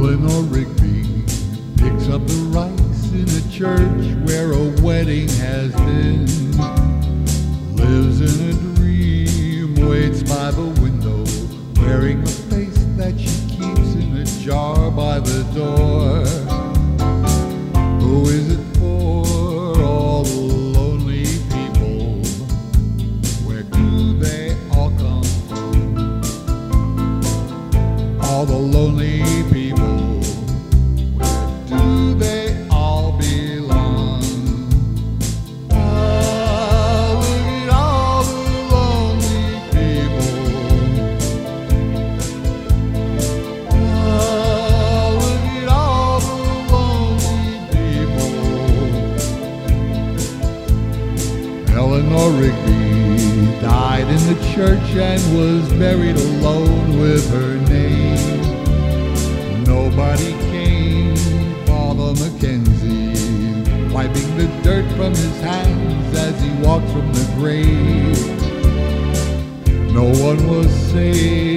Eleanor Rigby picks up the rice in a church where a wedding has been. Lives in a dream, waits by the window, wearing a face that she keeps in a jar by the door. Who is it for? All the lonely people. Where do they all come from? All the lonely people. Where do they all belong? Ah, look at all the lonely people. Ah, look at all the lonely people. Eleanor Rigby died in the church and was buried alone with her name. Nobody came. Father Mackenzie, wiping the dirt from his hands as he walked from the grave. No one was saved.